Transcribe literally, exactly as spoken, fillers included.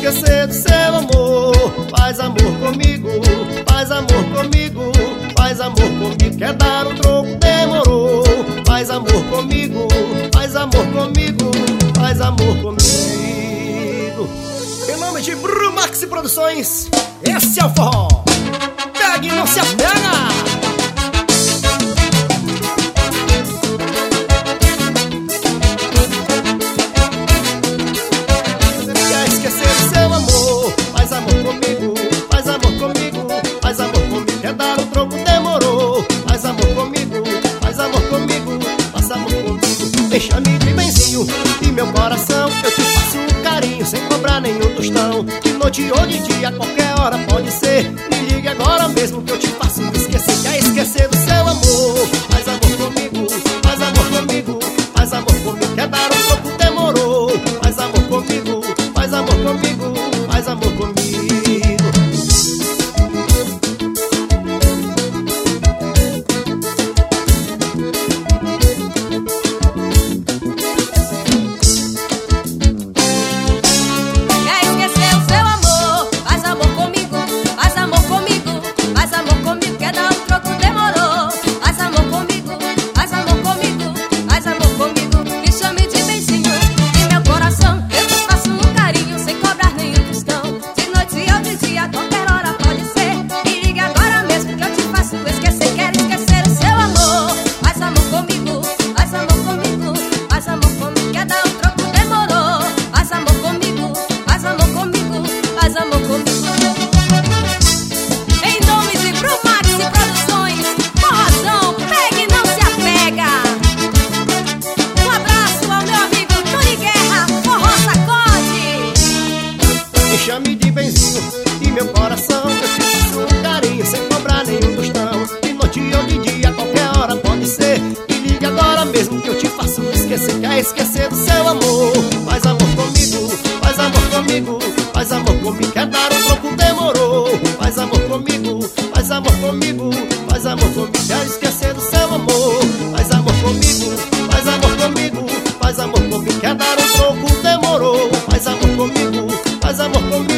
esquecer do seu amor. Faz amor comigo, faz amor comigo, faz amor comigo. Quer dar um troco, demorou. Faz amor comigo, faz amor comigo, faz amor comigo. Em nome de Brumax Produções, esse é o forró. Pegue e não se apega. Deixa-me de benzinho e meu coração, eu te faço um carinho sem cobrar nenhum tostão. De noite ou de dia, qualquer hora pode ser. Me ligue agora mesmo que eu te faço esquecer. Quer esquecer do seu amor? Faz amor comigo, faz amor comigo, faz amor comigo. Quer dar um troco, demorou. Faz amor comigo, faz amor comigo, faz amor comigo. Chame de benzinho e meu coração, eu te faço um carinho sem cobrar nenhum tostão. De noite ou de dia, qualquer hora pode ser. Me ligue agora mesmo que eu te faço esquecer. Quer esquecer do seu amor? Faz amor comigo, faz amor comigo, faz amor comigo. Quer dar um troco, demorou. Faz amor comigo, faz amor comigo, faz amor comigo. Quer esquecer do seu amor? Faz amor comigo, faz amor comigo, faz amor comigo. Quer dar um troco, demorou. Faz amor comigo, faz amor comigo,